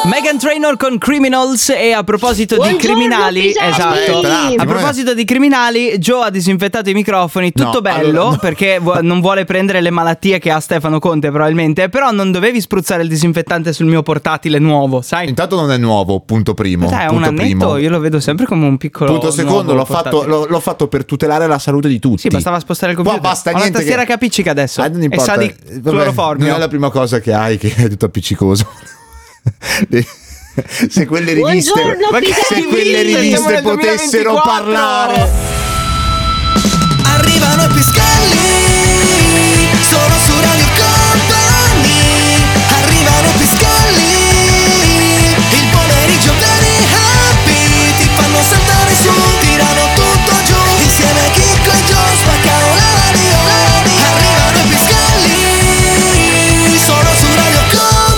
Meghan Trainor con Criminals. E a proposito Buongiorno, di criminali, Pisani! esatto. A proposito di criminali, Joe ha disinfettato i microfoni, tutto bello, allora, no. perché non vuole prendere le malattie che ha Stefano Conte probabilmente. Però non dovevi spruzzare il disinfettante sul mio portatile nuovo, sai? Intanto non è nuovo, punto primo. Sai, è punto un annetto, primo. io lo vedo sempre come un piccolo. Punto secondo, nuovo l'ho fatto per tutelare la salute di tutti. Sì, bastava spostare il computer. Poi basta Ho la niente tastiera che appiccica adesso. Non e importa. sa di cloroformio. Non è la prima cosa che hai che è tutto appiccicoso. Se quelle riviste, Buongiorno, se quelle riviste potessero 2024. parlare. Arrivano i Piscalli, sono su Radio Company. Arrivano i Piscalli, il pomeriggio very happy. Ti fanno saltare su, tirano tutto giù. Insieme a Chicco e Joe spaccano la radio. Arrivano i Piscalli, sono su Radio Company.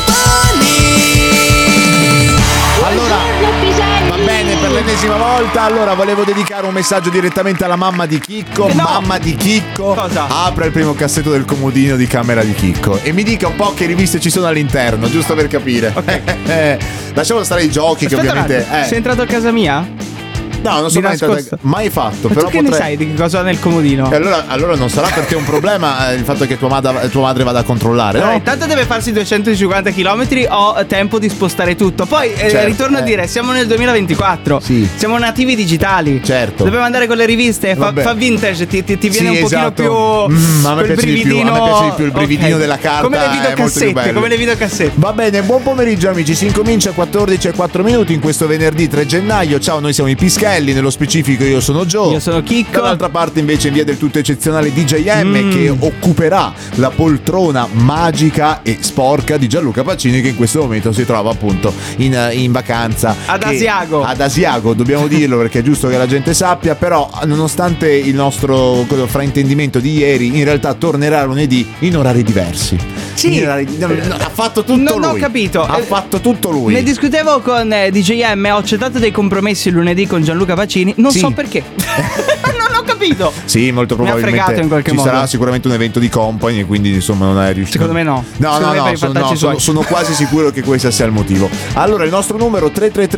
Allora, Buongiorno, Pisani! va bene, per l'ennesima volta. Allora, volevo dedicare un messaggio direttamente alla mamma di Chicco. No. Mamma di Chicco, Cosa? apra il primo cassetto del comodino di camera di Chicco e mi dica un po' che riviste ci sono all'interno, giusto per capire. Ok. Lasciamo stare i giochi che Aspetta un ovviamente attimo, sei entrato a casa mia? no, non sono Di nascosto? mai fatto. Ma Però tu che ne sai di che cosa ho nel comodino? E allora non sarà perché è un problema il fatto che tua madre vada a controllare, Allora, no? intanto deve farsi 250 km, ho tempo di spostare tutto. Poi Certo, ritorno a dire, siamo nel 2024. Sì. Siamo nativi digitali. Certo. Dobbiamo andare con le riviste, fa Vabbè. vintage, ti viene Sì, un pochino esatto. più A me quel piace di più, a me piace di più il brividino della carta, Come le è molto più videocassette, bello. come le videocassette. Va bene, buon pomeriggio amici, si incomincia 14:04 in questo venerdì 3 gennaio. Ciao, noi siamo i Pischelli, nello specifico io sono Joe. Io sono Chicco. Dall'altra parte invece in via del tutto eccezionale DJM che occuperà la poltrona magica e sporca di Gianluca Pacini, che in questo momento si trova appunto in vacanza Ad Asiago. Ad Asiago, dobbiamo dirlo perché è giusto che la gente sappia. Però nonostante il nostro fraintendimento di ieri, in realtà tornerà lunedì in orari diversi. Sì. Ha fatto tutto Non lui. ho capito. Ha fatto tutto lui. Ne discutevo con DJM, ho accettato dei compromessi lunedì con Gianluca Pacini, non Sì. so perché. Non ho capito. Sì, molto Mi ha probabilmente fregato in qualche ci modo. sarà sicuramente un evento di company e quindi insomma non è riuscito. Secondo me no. No, Secondo me per i fattacci suoi. sono quasi sicuro che questo sia il motivo. Allora, il nostro numero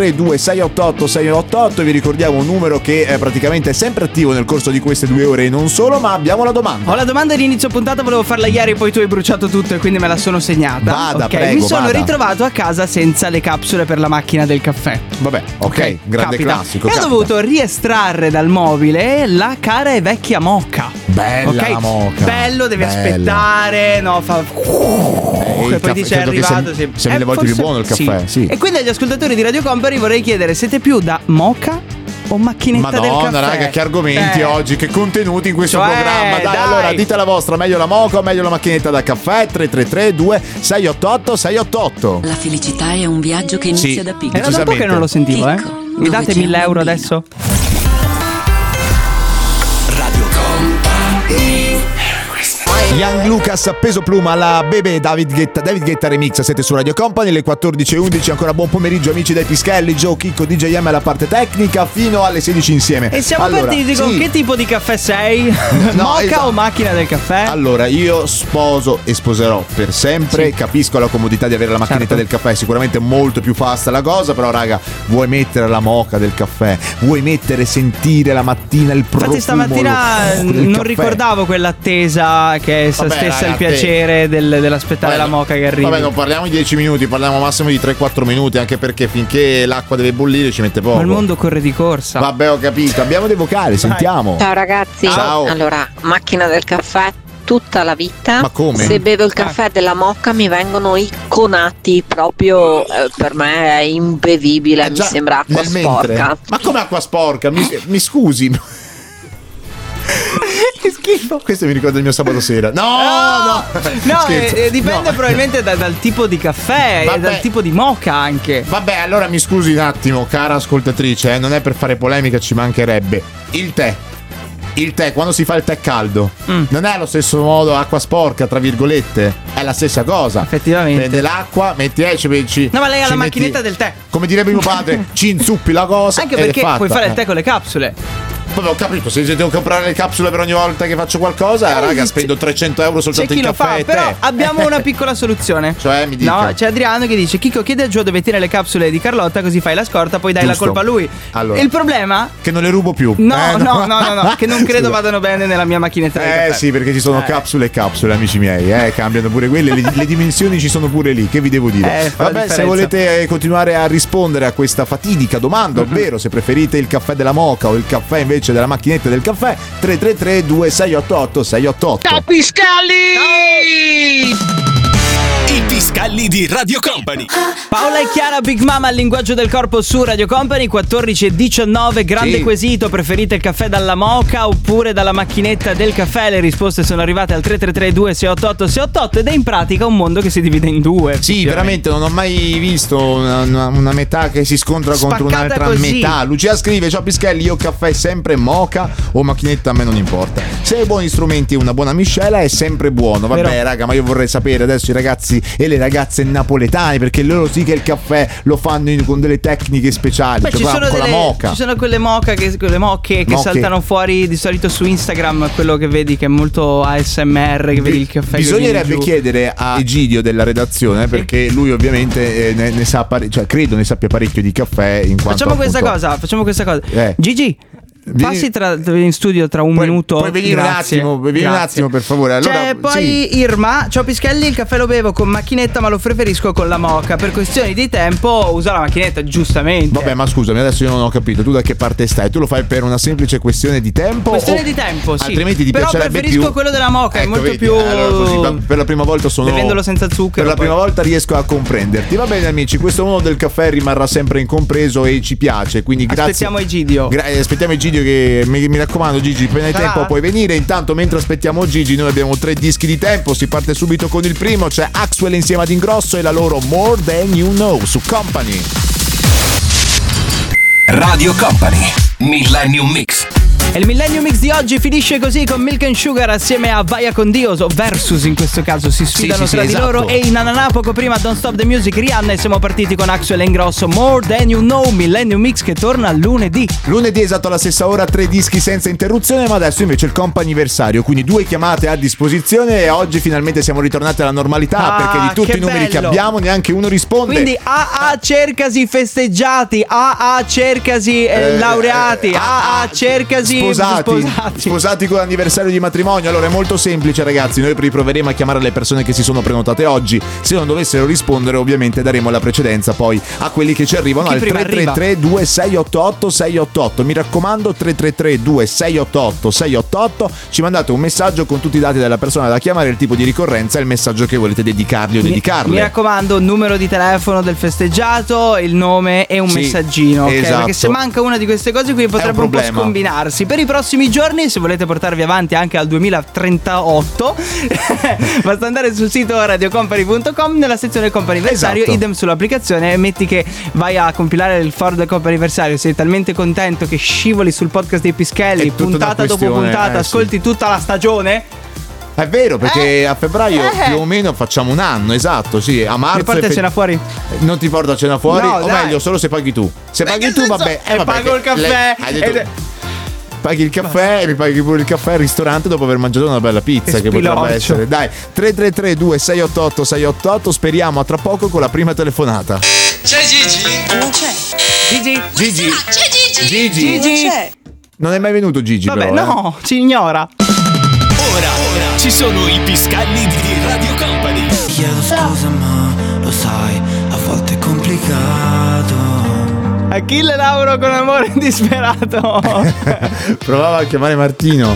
333-2688-688, vi ricordiamo un numero che praticamente è sempre attivo nel corso di queste 2 ore e non solo, ma abbiamo la domanda. Ho la domanda di inizio puntata, volevo farla ieri, poi tu hai bruciato tutto e quindi me la sono segnata. Vada, Ok, prego, mi sono vada. ritrovato a casa senza le capsule per la macchina del caffè. Vabbè, ok, grande capita. classico. E ho capita. dovuto riestrarre dal mobile la cara e vecchia moka. Bella Ok? la moka. Bello, devi Bella. aspettare, no, fa. il E poi caffè, dice è credo che arrivato. sia sì. mille volte più buono il caffè, sì. E quindi agli ascoltatori di Radio Company vorrei chiedere: siete più da moka o macchinetta del caffè? Madonna, raga, che argomenti oggi, che contenuti in questo Cioè, programma. Dai, allora dite la vostra, meglio la moca o meglio la macchinetta da caffè? 333-2688-688. La felicità è un viaggio che inizia Sì. da piccolo. Era da un po' che non lo sentivo, Chicco, Mi date dove c'è 1.000 un euro bambino. adesso? Radio Company. Young Lucas, peso pluma, la Bebe, David Guetta remix. Siete su Radio Company, le 14:11. Ancora buon pomeriggio amici dai Pischelli, Joe, Chicco, DJM alla parte tecnica fino alle 16 insieme. E siamo Allora, partiti con sì. che tipo di caffè sei? Moka esatto. o macchina del caffè? Allora, io sposo e sposerò per sempre. Sì. Capisco la comodità di avere la macchinetta Certo. del caffè, sicuramente molto più fast la cosa. Però, raga, vuoi mettere la moka del caffè? Vuoi mettere, sentire la mattina il profumo? Infatti stamattina del non caffè? ricordavo quell'attesa che è Vabbè, stessa raga, il piacere dell'aspettare Vabbè, la moka che arrivi. Vabbè, non parliamo di 10 minuti, parliamo massimo di 3-4 minuti, anche perché finché l'acqua deve bollire ci mette poco. Ma il mondo corre di corsa. Vabbè, ho capito. Abbiamo dei vocali, sentiamo. Ciao ragazzi, Ciao. allora macchina del caffè tutta la vita. Ma come? Se bevo il caffè della Moka mi vengono i conati, proprio per me è imbevibile, mi Già, sembra acqua nel mentre. sporca. Ma come acqua sporca? Mi scusi. Che schifo. Questo mi ricorda il mio sabato sera. No. No, Scherzo. dipende No. probabilmente dal tipo di caffè Vabbè. e dal tipo di moka anche. Vabbè, allora mi scusi un attimo, cara ascoltatrice, non è per fare polemica, ci mancherebbe. Il tè, quando si fa il tè caldo, non è allo stesso modo acqua sporca, tra virgolette, è la stessa cosa. Effettivamente. Prende l'acqua, metti ci No, ma lei ha ci la metti- macchinetta del tè. Come direbbe mio padre, ci inzuppi la cosa Anche ed è perché fatta. puoi fare il tè con le capsule. Vabbè, ho capito, se devo comprare le capsule per ogni volta che faccio qualcosa, raga, spendo 300 euro soltanto in caffè e però tè. abbiamo una piccola soluzione. Cioè, mi dica. No, c'è Adriano che dice: Chicco, chiede a Gio dove tiene le capsule di Carlotta, così fai la scorta, poi dai Giusto. la colpa a lui. Allora, il problema? Che non le rubo più. No, che non credo Scusa. vadano bene nella mia macchinetta del caffè. Sì, perché ci sono capsule e capsule, amici miei, cambiano pure quelle, le dimensioni ci sono pure lì, che vi devo dire? Fa la Vabbè, se differenza. volete continuare a rispondere a questa fatidica domanda, ovvero se preferite il caffè della moka o il caffè invece della macchinetta del caffè, 333 2688 688. Ciao Piscalli! I Piscalli di Radio Company. Paola e Chiara, Big Mama, al linguaggio del corpo su Radio Company, 14:19. Grande Sì. quesito: preferite il caffè dalla moka oppure dalla macchinetta del caffè? Le risposte sono arrivate al 333 2688 688 ed è in pratica un mondo che si divide in due. Sì, veramente non ho mai visto una metà che si scontra contro Spaccata un'altra così. metà. Lucia scrive: ciao Pischelli, io caffè sempre moka o macchinetta, a me non importa. Se hai buoni strumenti e una buona miscela è sempre buono. Vabbè, Vero. raga, ma io vorrei sapere adesso i ragazzi e le ragazze napoletane, perché loro sì che il caffè lo fanno con delle tecniche speciali. Beh, cioè ci sono con la moka. ci sono quelle mocche che Mocche. saltano fuori di solito su Instagram, quello che vedi che è molto ASMR, che vedi il caffè che Bisognerebbe viene giù. chiedere a Egidio della redazione, perché lui ovviamente ne sa cioè credo ne sappia parecchio di caffè, in quanto Facciamo questa appunto, cosa. Eh. Gigi, passi in studio tra un minuto. Puoi venire Grazie. un attimo per favore. Allora, C'è poi sì. Irma: ciao Pischelli, il caffè lo bevo con macchinetta ma lo preferisco con la moka. Per questioni di tempo uso la macchinetta, giustamente. Vabbè, ma scusami, adesso io non ho capito. Tu da che parte stai? Tu lo fai per una semplice questione di tempo? Questione o di tempo, sì. Altrimenti ti Però piacerebbe preferisco più quello della moka, è Ecco, molto vedi? più. Allora, così, per la prima volta sono Bevendolo senza zucchero. Per la poi. prima volta riesco a comprenderti. Va bene, amici, questo mondo del caffè rimarrà sempre incompreso e ci piace. Quindi grazie. Aspettiamo Egidio. Aspettiamo Egidio, che mi raccomando, Gigi, appena hai Sarà? tempo puoi venire. Intanto, mentre aspettiamo Gigi, noi abbiamo 3 dischi di tempo. Si parte subito con il primo. C'è Axwell insieme ad Ingrosso e la loro More Than You Know su Company. Radio Company, Millennium Mix. E il Millennium Mix di oggi finisce così, con Milk and Sugar assieme a Vaya con Dios, o Versus in questo caso, si sfidano Sì, tra di esatto. loro. E in Ananà poco prima Don't Stop the Music, Rihanna, e siamo partiti con Axwell e Ingrosso, More Than You Know. Millennium Mix che torna lunedì. Lunedì esatto alla stessa ora, 3 dischi senza interruzione, ma adesso invece il comp'anniversario, quindi 2 chiamate a disposizione e oggi finalmente siamo ritornati alla normalità, perché di tutti che i numeri che bello. abbiamo neanche uno risponde. Quindi AA cercasi festeggiati, AA cercasi laureati, AA cercasi sposati con l'anniversario di matrimonio. Allora è molto semplice, ragazzi, noi riproveremo a chiamare le persone che si sono prenotate oggi. Se non dovessero rispondere, ovviamente daremo la precedenza poi a quelli che ci arrivano Chi al prima 333 2688 688. Mi raccomando, 333 2688 688. Ci mandate un messaggio con tutti i dati della persona da chiamare, il tipo di ricorrenza e il messaggio che volete dedicargli o dedicarle. Mi raccomando, numero di telefono del festeggiato, il nome e un Sì, messaggino, ok? esatto. Perché se manca una di queste cose qui potrebbe un po' problema. scombinarsi. Per i prossimi giorni, se volete portarvi avanti anche al 2038, basta andare sul sito radiocompany.com nella sezione comp'anniversario, Esatto. idem sull'applicazione, e metti che vai a compilare il foro del comp'anniversario, sei talmente contento che scivoli sul podcast dei Pischelli, È tutta una puntata dopo questione, puntata, sì. ascolti tutta la stagione. È vero, perché a febbraio più o meno facciamo un anno, esatto, sì. A marzo Mi porta a cena fuori? Non ti porta a cena fuori? No, o dai. meglio, solo se paghi tu. Se paghi che tu, senso? vabbè. E pago il caffè. Hai detto- Ed- Paghi il caffè e mi paghi pure il caffè al ristorante dopo aver mangiato una bella pizza, che potrebbe spiloccio. essere. Dai, 333 2688 688. Speriamo a tra poco con la prima telefonata. C'è Gigi? Non c'è. Gigi? Gigi. C'è Gigi. Gigi. Gigi? Non c'è. Non è mai venuto Gigi, Vabbè, però. no, ci ignora. Ora ci sono i Piscalli di Radio Company. Chiedo scusa ma lo sai, a volte è complicato. Achille Lauro con amore disperato. Provava a chiamare Martino.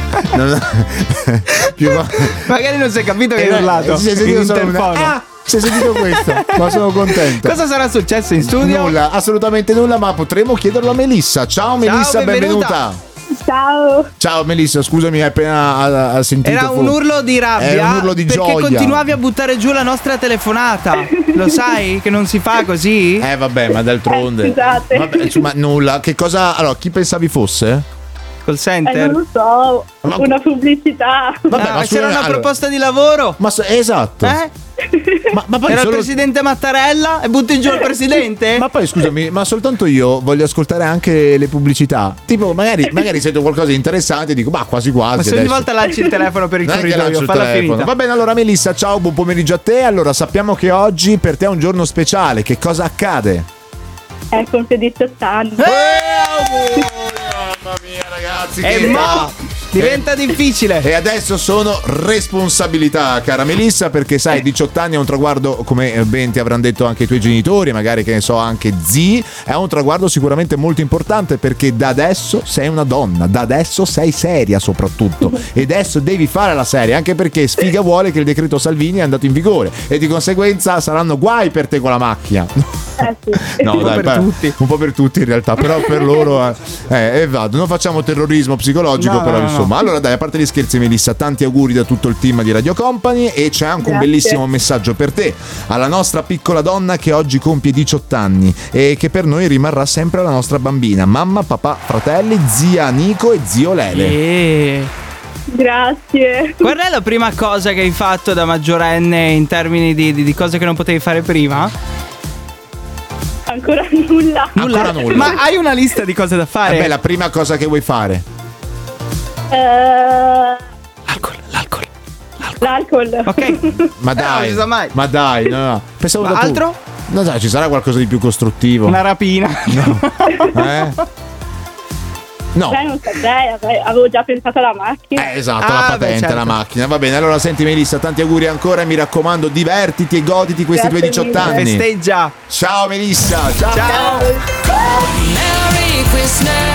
Magari non si è capito che hai urlato. Si è sentito in solo interfono. Ah, si è sentito questo. Ma sono contento. Cosa sarà successo in studio? Nulla, assolutamente nulla, ma potremmo chiederlo a Melissa. Ciao Melissa, benvenuta. Ciao. Ciao Melissa, scusami, hai appena sentito. Era un urlo di rabbia. Era un urlo di perché gioia. continuavi a buttare giù la nostra telefonata. Lo sai che non si fa così? Vabbè, ma d'altronde. Scusate. Vabbè, insomma, nulla. Che cosa. Allora, chi pensavi fosse? Col center. Non lo so, Ma- una pubblicità. Vabbè, Ah, ma c'era una allora- proposta di lavoro. Ma esatto. Ma poi Era solo... il presidente Mattarella e butti giù il presidente? Ma poi scusami, ma soltanto io voglio ascoltare anche le pubblicità. Tipo, magari sento qualcosa di interessante e dico, ma quasi quasi. Ma se ogni volta lanci il telefono per il Non è che lancio corridoio, il falla telefono. finita. Va bene, allora Melissa, ciao, buon pomeriggio a te. Allora, sappiamo che oggi per te è un giorno speciale. Che cosa accade? Compie 18 anni. Mamma mia, ragazzi, E che mo diventa difficile. E adesso sono responsabilità, cara Melissa, perché sai, 18 anni è un traguardo, come ben ti avranno detto anche i tuoi genitori, magari che ne so anche zii, è un traguardo sicuramente molto importante, perché da adesso sei una donna, da adesso sei seria soprattutto, e adesso devi fare la seria, anche perché sfiga vuole che il decreto Salvini è andato in vigore e di conseguenza saranno guai per te con la macchina. No, Un po' per tutti. Un po' per tutti in realtà, però per loro vado, non facciamo terrorismo psicologico, No, però no. insomma. Allora dai, a parte gli scherzi Melissa, tanti auguri da tutto il team di Radio Company, e c'è anche un Grazie. bellissimo messaggio per te, alla nostra piccola donna che oggi compie 18 anni e che per noi rimarrà sempre la nostra bambina, mamma, papà, fratelli, zia Nico e zio Lele. Grazie. Qual è la prima cosa che hai fatto da maggiorenne in termini di cose che non potevi fare prima? Ancora nulla. Ancora nulla. Ma hai una lista di cose da fare? Beh, la prima cosa che vuoi fare? L'alcol. Ok. Ma non dai, si sa mai. ma dai, no. Pensavo Ma da tu. altro? No, dai, ci sarà qualcosa di più costruttivo. Una rapina. Eh? No. Non saprei, avevo già pensato alla macchina. Esatto, Ah, la patente, beh, certo. la macchina. Va bene, allora senti Melissa, tanti auguri ancora e mi raccomando, divertiti e goditi questi tuoi Grazie 18 mille. anni. Festeggia. Ciao Melissa, ciao. Ciao. Merry Christmas.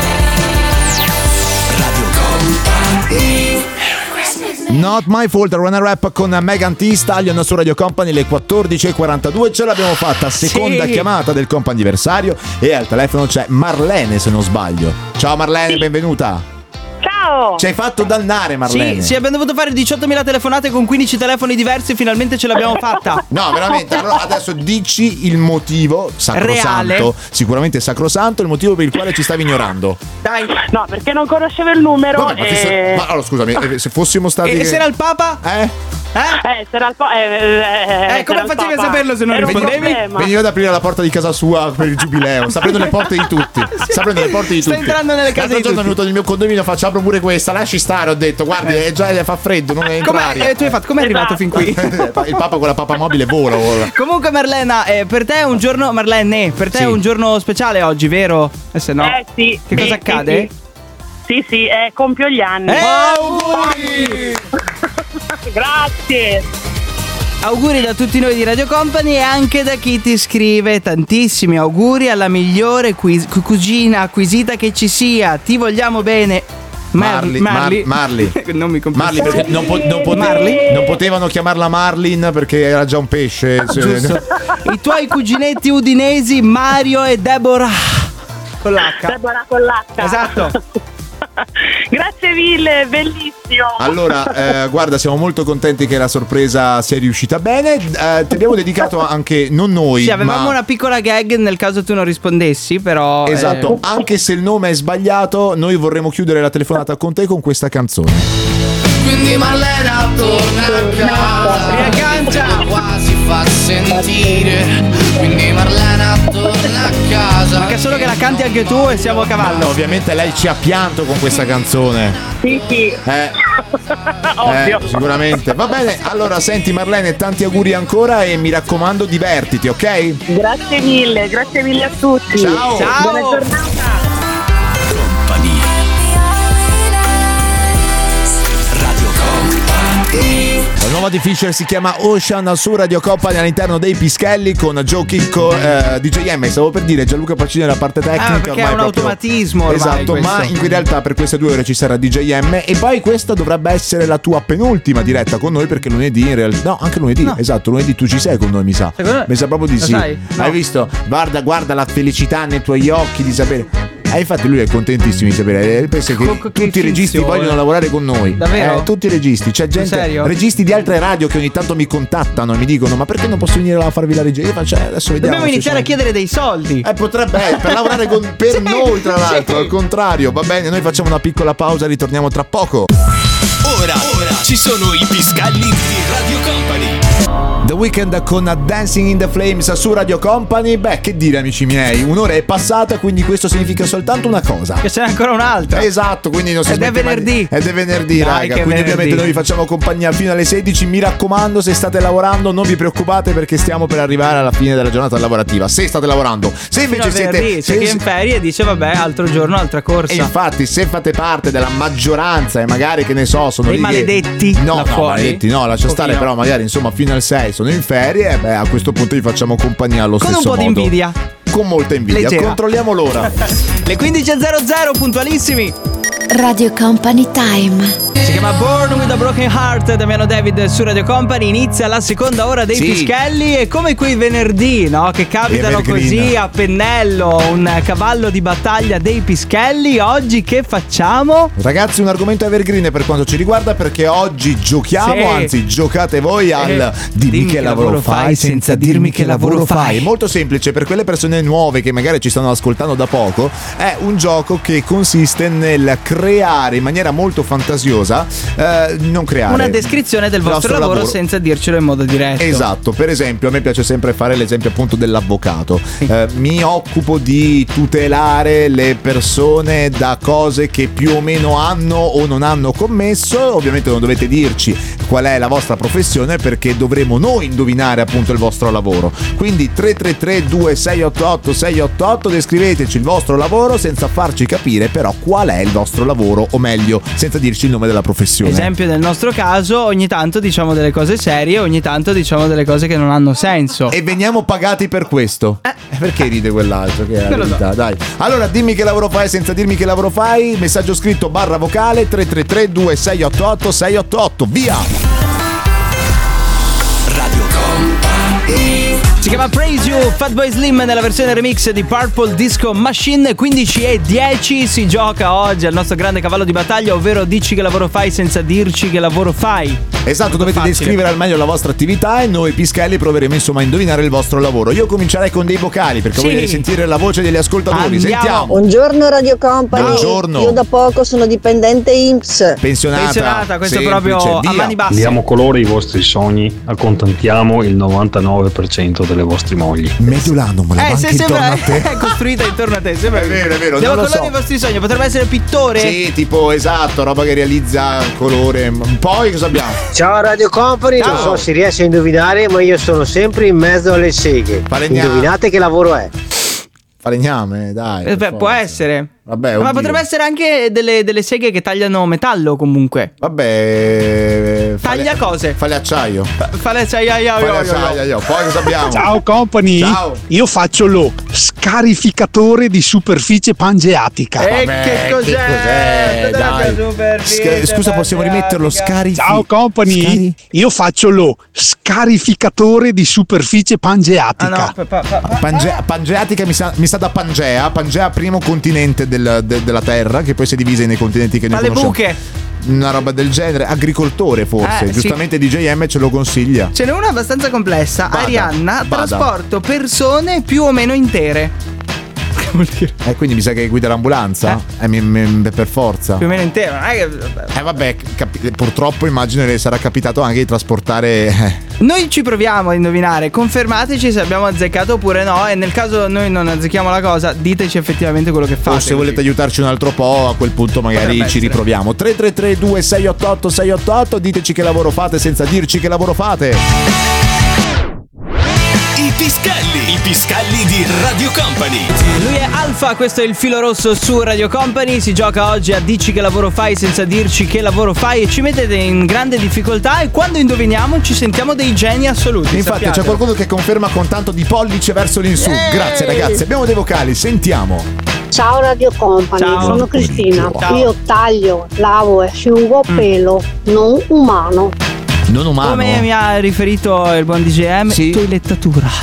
Radio Company. Not My Fault, Runner Rap con Megan Thee Stallion su Radio Company, le 14.42. Ce l'abbiamo fatta, seconda Sì. chiamata del comp'anniversario, e al telefono c'è Marlene, se non sbaglio. Ciao Marlene, benvenuta. Ciao. Ci hai fatto dannare Marlene. Sì, abbiamo dovuto fare 18.000 telefonate con 15 telefoni diversi e finalmente ce l'abbiamo fatta. No, veramente. Allora adesso dici il motivo sacrosanto, Reale. sicuramente sacrosanto, il motivo per il quale ci stavi ignorando. Dai. No, perché non conoscevo il numero. Vabbè, ma allora scusami, se fossimo stati E se era il Papa? C'era il come facevi a saperlo se non rispondevi? Veniva ad aprire la porta di casa sua per il giubileo. Sta aprendo le porte di tutti. Sta aprendo le porte di Sta tutti. entrando nelle case L'altro di giorno è tutti. venuto nel mio condominio, faccio apro pure questa, lasci stare, ho detto, guardi, già fa freddo, non è entrare. Tu hai fatto, come è arrivato fin qui? Il Papa con la papa mobile vola. Comunque Marlena, per te è un giorno, Marlene, per te Sì. è un giorno speciale oggi, vero? Se no. sì. Che cosa accade? Sì, compio gli anni. Auguri! Grazie. Auguri da tutti noi di Radio Company e anche da chi ti scrive. Tantissimi auguri alla migliore cugina acquisita che ci sia. Ti vogliamo bene. Marley. Non mi Marley, perché Marley? non potevano chiamarla Marlin perché era già un pesce. Giusto. I tuoi cuginetti udinesi Mario e Deborah con l'H. Deborah con l'H. Esatto. Grazie mille, bellissimo. Allora, guarda, siamo molto contenti che la sorpresa sia riuscita bene. Ti abbiamo dedicato anche, non noi, Sì, avevamo ma una piccola gag nel caso tu non rispondessi, però esatto, anche se il nome è sbagliato, noi vorremmo chiudere la telefonata con te con questa canzone. Quindi Marlena torna a casa, Riaggancia. quasi fa sentire. Quindi Marlena torna a casa. Manca solo che la canti anche tu e siamo a cavallo. Ovviamente lei ci ha pianto con questa canzone. Sì. Ovvio. Sicuramente. Va bene, allora senti Marlene, tanti auguri ancora e mi raccomando divertiti, ok? Grazie mille a tutti. Ciao. Ciao. Buona giornata. Company. Radio Company. La nuova di Fisher si chiama Ocean su Radio Company all'interno dei Pischelli con Joe Chicco, DJM. Stavo per dire Gianluca Pacini nella parte tecnica. perché ormai è un automatismo ormai esatto, questo. ma in realtà per queste 2 ore ci sarà DJM e poi questa dovrebbe essere la tua penultima diretta con noi, perché lunedì in realtà no, anche lunedì, No. esatto, lunedì tu ci sei con noi, mi sa. Secondo me- Mi sa proprio di Lo sì. sai? No. Hai visto? Guarda la felicità nei tuoi occhi di sapere. Infatti lui è contentissimo di sapere, pensa che tutti i registi fisso, vogliono lavorare con noi. Davvero? Tutti i registi, c'è gente, serio? registi di altre radio che ogni tanto mi contattano e mi dicono "Ma perché non posso venire là a farvi la regia?" Io faccio adesso vediamo. Dobbiamo se iniziare a sono- chiedere dei soldi. Potrebbe per lavorare per Sì, noi, tra l'altro, sì. al contrario. Va bene, noi facciamo una piccola pausa, ritorniamo tra poco. Ora ci sono i Piscalli di Radio Company. The Weeknd con Dancing in the Flames su Radio Company. Beh, che dire amici miei, un'ora è passata, quindi questo significa soltanto una cosa: che c'è ancora un'altra. Esatto, quindi non si Ed è venerdì. Ed è venerdì, Dai, raga. che Quindi venerdì. ovviamente noi vi facciamo compagnia fino alle 16. Mi raccomando, se state lavorando non vi preoccupate, perché stiamo per arrivare alla fine della giornata lavorativa. Se state lavorando, se invece siete c'è chi è in ferie e dice vabbè, altro giorno, altra corsa. E infatti, se fate parte della maggioranza e magari, che ne so, sono dei lì che- maledetti no, là no, fuori. maledetti no, lascia stare, però magari insomma fino al 6 sono in ferie, beh, a questo punto vi facciamo compagnia allo Con stesso un po' modo. di invidia. Con molta invidia. Leggera. Controlliamo l'ora. Le 15.00, puntualissimi. Radio Company Time. Si chiama Born with a Broken Heart, Damiano David su Radio Company. Inizia la seconda ora dei Sì. Pischelli. E come quei venerdì, no? Che capitano Evergreen. così a pennello, un cavallo di battaglia dei Pischelli. Oggi che facciamo? Ragazzi, un argomento evergreen per quanto ci riguarda, perché oggi giochiamo, Sì. anzi giocate voi al dimmi che lavoro fai senza dirmi che lavoro fai. È molto semplice per quelle persone nuove che magari ci stanno ascoltando da poco. È un gioco che consiste nel creare in maniera molto fantasiosa, non creare Una descrizione del il vostro lavoro senza dircelo in modo diretto. Esatto, per esempio a me piace sempre fare l'esempio appunto dell'avvocato. Mi occupo di tutelare le persone da cose che più o meno hanno o non hanno commesso. Ovviamente non dovete dirci qual è la vostra professione, perché dovremo noi indovinare appunto il vostro lavoro. Quindi 333-2688-688, descriveteci il vostro lavoro senza farci capire però qual è il vostro lavoro, o meglio senza dirci il nome della professione. Esempio, nel nostro caso ogni tanto diciamo delle cose serie, ogni tanto diciamo delle cose che non hanno senso. E veniamo pagati per questo. Perché ride quell'altro? Che è la verità, dai. Allora dimmi che lavoro fai senza dirmi che lavoro fai. Messaggio scritto / vocale 333-2688-688. Via! Radio Company. Si chiama Praise You, Fatboy Slim nella versione remix di Purple Disco Machine. 15:10 si gioca oggi al nostro grande cavallo di battaglia, ovvero dici che lavoro fai senza dirci che lavoro fai. Esatto, dovete facile. descrivere al meglio la vostra attività e noi Pischelli proveremo insomma a indovinare il vostro lavoro. Io comincerei con dei vocali perché Sì. voglio risentire la voce degli ascoltatori. Andiamo. Sentiamo. Buongiorno Radio Company. Buongiorno. Io da poco sono dipendente INPS. Pensionata. Questo semplice, proprio a via. mani basse. Diamo colore ai vostri sogni, accontentiamo il 99% delle vostre mogli. Medulano, me la Se banchi intorno sembra a te. è costruita intorno a te. Sembra È vero, Devo non lo colore so. i vostri sogni. Potrebbe essere pittore. Sì, tipo esatto, roba che realizza colore. Poi cosa abbiamo? Ciao Radio Company, Ciao. non so se riesci a indovinare, ma io sono sempre in mezzo alle seghe. Falegname. Indovinate che lavoro è? Falegname, dai. per Beh, può forza. essere. Vabbè, Ma oddio. potrebbe essere anche delle seghe che tagliano metallo comunque. Vabbè. Taglia cose. Fale acciaio. Fare Poi cosa abbiamo? Ciao Company, Ciao. io faccio lo scarificatore di superficie pangeatica. E Vabbè, che cos'è? dai. Scusa, possiamo rimetterlo? Ciao Company, io faccio lo scarificatore di superficie pangeatica. Pangeatica mi sa da Pangea. Pangea, primo continente della Terra, che poi si è divisa nei continenti che noi Ma le conosciamo. buche. Una roba del genere. Agricoltore forse. Sì. Giustamente DJM ce lo consiglia. Ce n'è una abbastanza complessa. Vada, Arianna, vada. trasporto persone più o meno intere. Che vuol dire? Quindi mi sa che guida l'ambulanza? Per forza. Più o meno intere. Non è che... Vabbè, purtroppo immagino che sarà capitato anche di trasportare. Noi ci proviamo a indovinare, confermateci se abbiamo azzeccato oppure no. E nel caso noi non azzecchiamo la cosa, diteci effettivamente quello che fate. O se volete aiutarci un altro po', a quel punto magari Potrebbe ci essere. riproviamo. 333-2688-688. Diteci che lavoro fate senza dirci che lavoro fate. I Pischelli di Radio Company. Lui è Alfa, questo è il filo rosso su Radio Company. Si gioca oggi a dici che lavoro fai senza dirci che lavoro fai, e ci mettete in grande difficoltà, e quando indoviniamo ci sentiamo dei geni assoluti. Infatti sappiatelo. c'è qualcuno che conferma con tanto di pollice verso l'insù. Grazie ragazzi, abbiamo dei vocali, sentiamo. Ciao Radio Company, Ciao. sono Cristina. Ciao. Io taglio, lavo e asciugo pelo non umano. Non umano. Come mi ha riferito il buon DJM, Sì. toilettatura.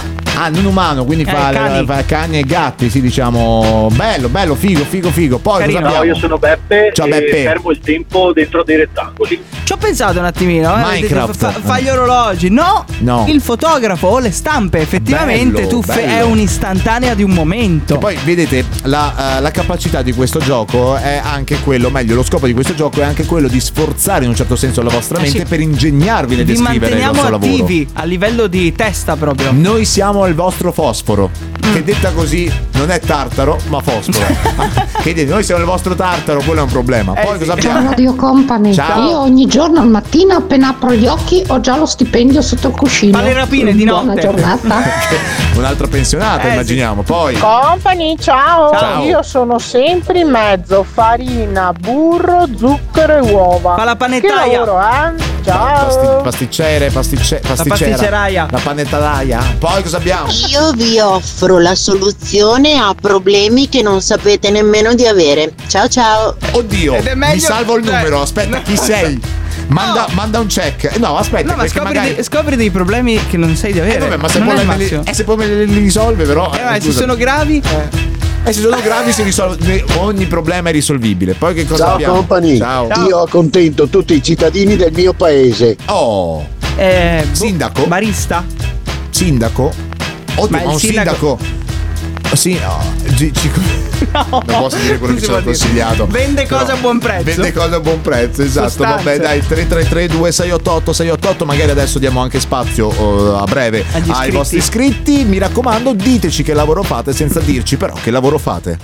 non umano, quindi fa cani e gatti, sì, diciamo. Bello, figo. Poi cosa abbiamo? Io sono Beppe. Ciao, e Beppe. fermo il tempo dentro dei rettangoli. Ci ho pensato un attimino. Minecraft. Fa gli orologi. No. Il fotografo o le stampe, effettivamente Bello. è un'istantanea di un momento. E poi vedete la capacità di questo gioco è anche quello, meglio, lo scopo di questo gioco è anche quello di sforzare in un certo senso la vostra mente per ingegnarvi nel descrivere il vostro lavoro. Vi manteniamo attivi a livello di testa proprio. Noi siamo il vostro fosforo, che detta così non è tartaro, ma fosforo. Che dite, noi siamo il vostro tartaro, quello è un problema. Poi cosa abbiamo? Ciao Radio Company. Ciao. Io ogni giorno al mattino appena apro gli occhi ho già lo stipendio sotto il cuscino. Fa le rapine di Buona notte. giornata. Un'altra pensionata, immaginiamo. Poi Company, ciao. Ciao. Io sono sempre in mezzo, farina, burro, zucchero e uova. Fa la panettaia. Che lavoro, Ciao. pasticceraia, la panettaraia. Poi cosa abbiamo? Io vi offro la soluzione a problemi che non sapete nemmeno di avere. Ciao. Oddio, Ed è meglio- mi salvo il numero. Aspetta, chi sei? Manda un check. No, aspetta, No, ma perché magari scopri dei problemi che non sai di avere. vabbè, ma se Non poi è il me massimo. se poi me li risolve, però. Se scusa. sono gravi. Se sono gravi si risolve. Ogni problema è risolvibile. Poi che cosa Ciao abbiamo? company, Ciao. io accontento tutti i cittadini del mio paese. Oh. Sindaco? Barista? Sindaco? Oddio, Ma ma il un sindaco. Sì, non posso dire quello Non che si ci ho può dire. consigliato. Vende cose a buon prezzo. Vende cose a buon prezzo, esatto. Sostanze. Vabbè, dai, 333 2688 688. Magari adesso diamo anche spazio a breve ai iscritti. vostri iscritti. Mi raccomando, diteci che lavoro fate senza dirci però che lavoro fate.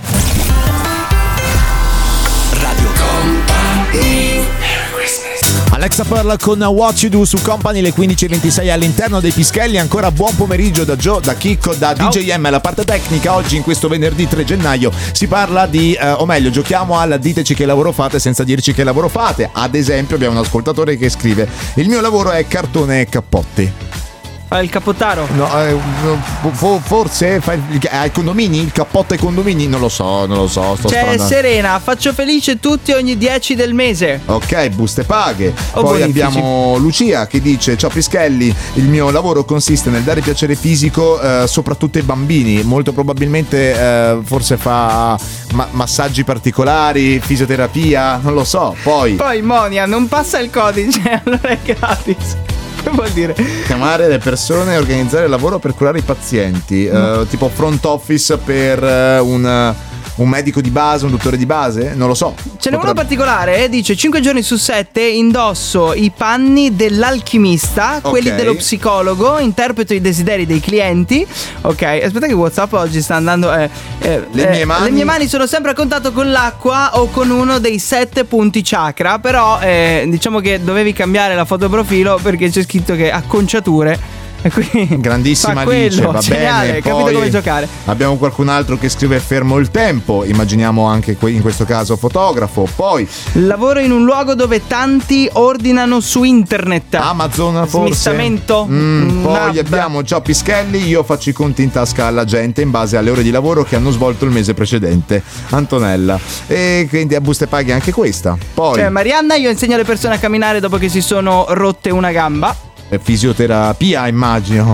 Radio Company. Alexa Pearl con What You Do su Company, le 15:26 all'interno dei Pischelli. Ancora buon pomeriggio da Gio, da Chicco, da DJM, la parte tecnica. Oggi in questo venerdì 3 gennaio si parla di, o meglio, giochiamo al diteci che lavoro fate senza dirci che lavoro fate. Ad esempio abbiamo un ascoltatore che scrive: il mio lavoro è cartone e cappotti. Il cappottaro? No, forse ai condomini, il cappotto ai condomini, non lo so, sto C'è sparando. Serena, faccio felice tutti ogni 10 del mese. Ok, buste paghe. O Poi bonifici. abbiamo Lucia che dice: ciao Pischelli, il mio lavoro consiste nel dare piacere fisico soprattutto ai bambini. Molto probabilmente forse fa massaggi particolari, fisioterapia, non lo so. Poi Monia, non passa il codice, allora è gratis. Che vuol dire? chiamare le persone e organizzare il lavoro per curare i pazienti, tipo front office per un medico di base, un dottore di base, non lo so. Ce n'è uno particolare, dice 5 giorni su 7 indosso i panni dell'alchimista, quelli dello psicologo, interpreto i desideri dei clienti. Ok, aspetta che WhatsApp oggi sta andando. Le mie mani sono sempre a contatto con l'acqua o con uno dei 7 punti chakra, però diciamo che dovevi cambiare la foto profilo perché c'è scritto che acconciature. E quindi grandissima fa quello, Alice, va geniale, bene. capito Poi come giocare. abbiamo qualcun altro che scrive fermo il tempo, immaginiamo anche in questo caso fotografo. Poi lavoro in un luogo dove tanti ordinano su internet. Amazon forse. Smistamento. Poi abbiamo Gio Pischelli, io faccio i conti in tasca alla gente in base alle ore di lavoro che hanno svolto il mese precedente. Antonella. E quindi a buste paghe anche questa. Poi Cioè Marianna, io insegno alle persone a camminare dopo che si sono rotte una gamba. fisioterapia, immagino.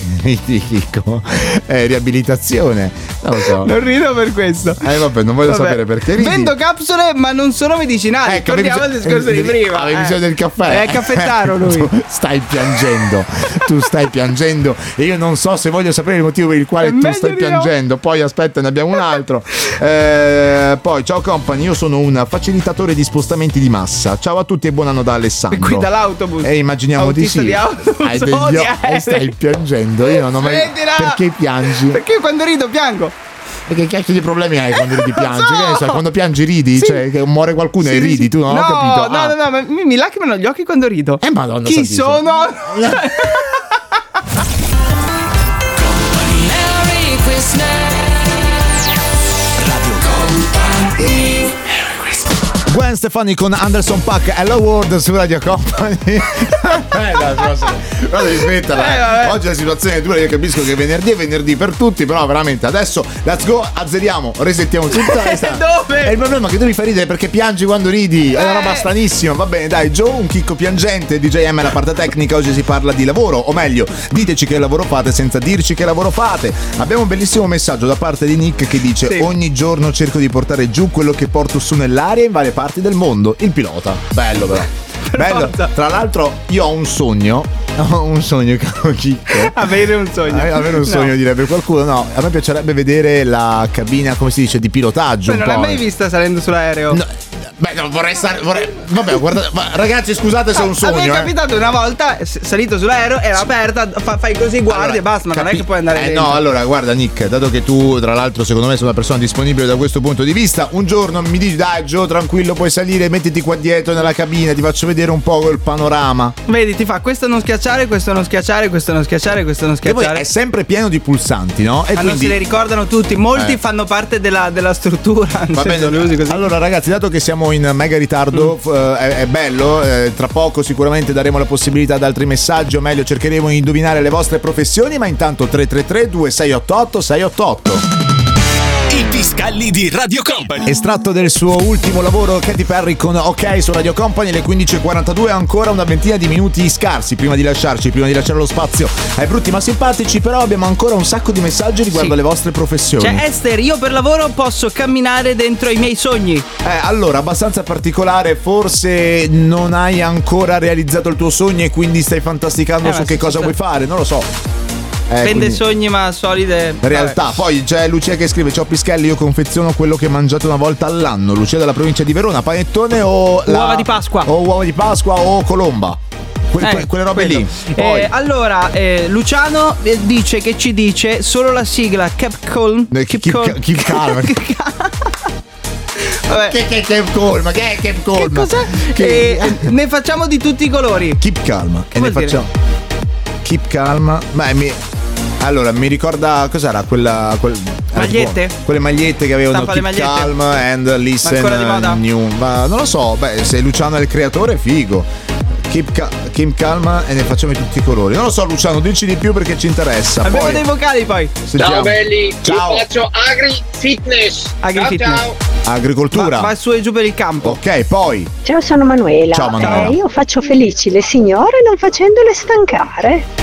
Riabilitazione, non lo so. Non rido per questo. Vabbè, non voglio sapere perché ridi. Vendo capsule ma non sono medicinali. Torniamo al discorso di prima. Avevi bisogno del caffè. È caffettaro lui. Tu stai piangendo e io non so se voglio sapere il motivo per il quale tu stai piangendo. Poi aspetta, ne abbiamo un altro. Poi ciao company, io sono un facilitatore di spostamenti di massa. Ciao a tutti e buon anno da Alessandro. Qui dall'autobus. Immaginiamo Autista di sì. di autobus, Hai degli e stai piangendo. Io non ho mai. Smettila! Perché piangi? Perché quando rido piango. E che cazzo di problemi hai quando ridi piangi? so! Che ne so, quando piangi ridi? Sì. Cioè che muore qualcuno e Sì, ridi, sì. tu non ho capito. No, ma mi lacrimano gli occhi quando rido. Madonna Chi santissima. sono? Merry Christmas. Radio Company. Gwen Stefani con Anderson Paak, Hello World su Radio Company. Però devi smetterla. Oggi la situazione è dura, io capisco che venerdì è venerdì per tutti, però veramente adesso let's go, azzeriamo, resettiamo tutto. Dove? E il problema è che tu mi fai ridere perché piangi quando ridi, è una roba stranissima. Va bene, dai, Joe, un chicco piangente, DJ M la parte tecnica, oggi si parla di lavoro, o meglio, diteci che lavoro fate senza dirci che lavoro fate. Abbiamo un bellissimo messaggio da parte di Nick che dice: ogni giorno cerco di portare giù quello che porto su nell'aria in varie parti del mondo, il pilota. Bello però. Bello. Tra l'altro io ho un sogno, caro Chicco. Avere un sogno, direbbe qualcuno. No, a me piacerebbe vedere la cabina, come si dice, di pilotaggio. Non l'hai mai vista salendo sull'aereo? No. Beh, no, vabbè, guarda, ma ragazzi, scusate se è un sogno. Mi è capitato una volta, salito sull'aereo, era aperta, fai così, guardi e basta, ma non è che puoi andare dentro. No, allora, guarda Nick, dato che tu, tra l'altro, secondo me sei una persona disponibile da questo punto di vista, un giorno mi dici: dai Gio, tranquillo, puoi salire, mettiti qua dietro nella cabina, ti faccio vedere un po' il panorama. Vedi, ti fa questo non schiacciare, questo non schiacciare, questo non schiacciare, questo non schiacciare. E poi è sempre pieno di pulsanti, no? E quindi non se le ricordano tutti, molti fanno parte della struttura. Va bene, così. Allora ragazzi, dato che siamo in mega ritardo, è bello, tra poco sicuramente daremo la possibilità ad altri messaggi, o meglio cercheremo di indovinare le vostre professioni, ma intanto 333 2688 688. I Piscalli di Radio Company. Estratto del suo ultimo lavoro Katy Perry con OK su Radio Company, alle 15.42, ancora una ventina di minuti scarsi prima di lasciare lo spazio ai brutti ma simpatici, però abbiamo ancora un sacco di messaggi riguardo alle vostre professioni. Cioè Esther, io per lavoro posso camminare dentro i miei sogni. Allora, abbastanza particolare, forse non hai ancora realizzato il tuo sogno e quindi stai fantasticando su che cosa vuoi fare, non lo so. Vende sogni ma solide realtà. Vabbè. Poi c'è Lucia che scrive: ciao Pischelli, io confeziono quello che mangiate una volta all'anno. Lucia dalla provincia di Verona, panettone o uova di Pasqua o colomba, quelle robe lì. Poi allora Luciano dice che ci dice solo la sigla Keep Calm. Keep Calm. Che è Calm? Che è Keep Calm? Che cos'è? Ne facciamo di tutti i colori. Keep Calm. Che ne facciamo? Keep Calm. Allora, mi ricorda cos'era magliette? Quelle magliette che avevano Keep Calm and Listen New. Ma non lo so, se Luciano è il creatore, figo. Keep Calm e ne facciamo di tutti i colori. Non lo so, Luciano, dici di più perché ci interessa. Abbiamo dei vocali poi. Sentiamo. Ciao belli, ciao. Io faccio agri-fitness. Ciao. Agricoltura. Va su e giù per il campo. Ok, poi. Ciao, sono Manuela. Ciao Manuela. Io faccio felici le signore non facendole stancare.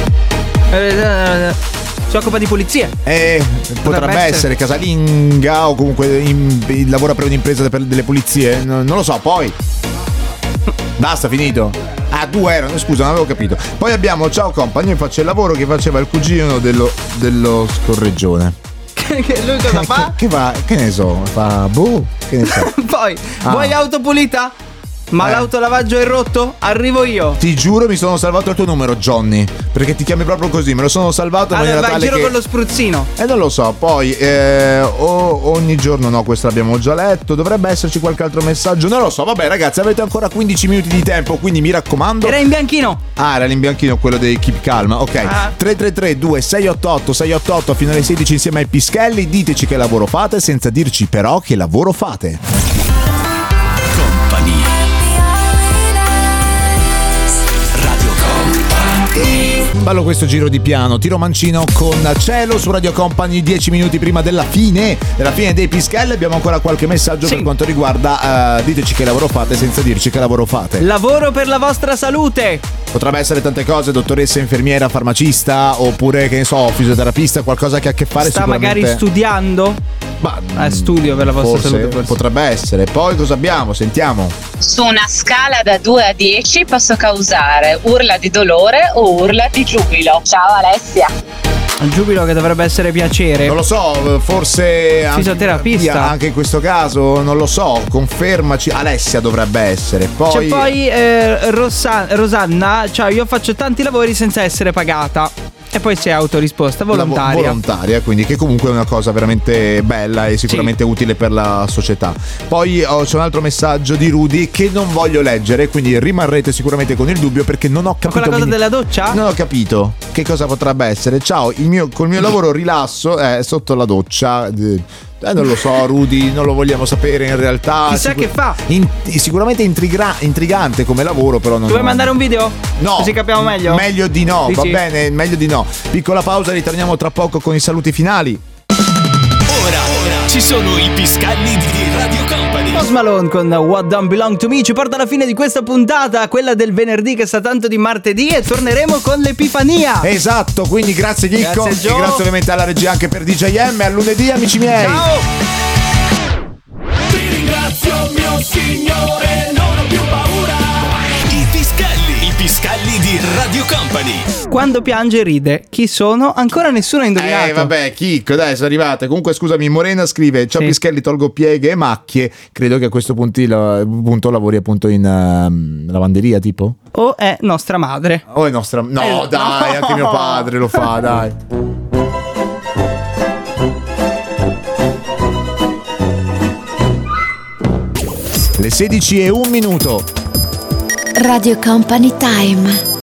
Si occupa di pulizie. Potrebbe essere casalinga o comunque lavora per un'impresa delle pulizie. Non lo so, poi. Basta, finito. Due erano, scusa, non avevo capito. Poi abbiamo ciao compagno, io faccio il lavoro che faceva il cugino dello scorreggione. Lui cosa fa? Che ne so, fa che ne so. Poi, vuoi auto pulita? Ma l'autolavaggio è rotto? Arrivo io. Ti giuro, mi sono salvato il tuo numero, Johnny, perché ti chiami proprio così, me lo sono salvato in maniera tale giro che... con lo spruzzino. Non lo so, poi ogni giorno no, questo l'abbiamo già letto, dovrebbe esserci qualche altro messaggio, non lo so. Vabbè ragazzi, avete ancora 15 minuti di tempo, quindi mi raccomando. Era in bianchino. Era in bianchino quello dei Keep Calm, ok. 333 2688 688 fino alle 16 insieme ai Pischelli, diteci che lavoro fate senza dirci però che lavoro fate. Bello questo giro di piano, tiro mancino con Cielo su Radio Company, 10 minuti prima della fine dei Pischelli. Abbiamo ancora qualche messaggio per quanto riguarda diteci che lavoro fate senza dirci che lavoro fate. Lavoro per la vostra salute. Potrebbe essere tante cose, dottoressa, infermiera, farmacista, oppure che ne so, fisioterapista, qualcosa che ha a che fare magari studiando. Studio per la vostra salute forse. Potrebbe essere. Poi cosa abbiamo? Sentiamo. Su una scala da 2 a 10 posso causare urla di dolore o urla di giubilo. Ciao Alessia. Un giubilo che dovrebbe essere piacere. Non lo so, forse fisioterapista. Anche in questo caso, non lo so, confermaci. Alessia dovrebbe essere. Poi Rosanna, ciao, io faccio tanti lavori senza essere pagata. E poi si è autorisposta, volontaria, quindi che comunque è una cosa veramente bella e sicuramente utile per la società. Poi c'è un altro messaggio di Rudy che non voglio leggere, quindi rimarrete sicuramente con il dubbio perché non ho capito. Quella cosa della doccia? Non ho capito che cosa potrebbe essere. Ciao, col mio lavoro rilasso sotto la doccia. Non lo so, Rudy, non lo vogliamo sapere in realtà. Chissà che fa. Sicuramente intrigante come lavoro, però non. Vuoi mandare un video? No. Così capiamo meglio? Meglio di no, Dici? va bene, meglio di no. Piccola pausa, ritorniamo tra poco con i saluti finali. Ora ci sono i Piscalli di Radio Company. Post Malone con What Don't Belong to Me ci porta alla fine di questa puntata, quella del venerdì che sa tanto di martedì, e torneremo con l'Epifania. Esatto, quindi grazie Chicco, Grazie, e grazie ovviamente alla regia anche per DJM. A lunedì, amici miei. Ciao. Ti ringrazio mio Signore, non ho più paura. I Piscalli di Radio Company. Quando piange ride. Chi sono? Ancora nessuno ha indovinato. Vabbè, Chicco, dai, sono arrivate. Comunque, scusami, Morena scrive: ciao Pischelli, tolgo pieghe e macchie. Credo che a questo punto lavori appunto in lavanderia, tipo? O è nostra madre. O è nostra. No, dai, no. Anche mio padre lo fa, dai. Le 16:01. Radio Company Time.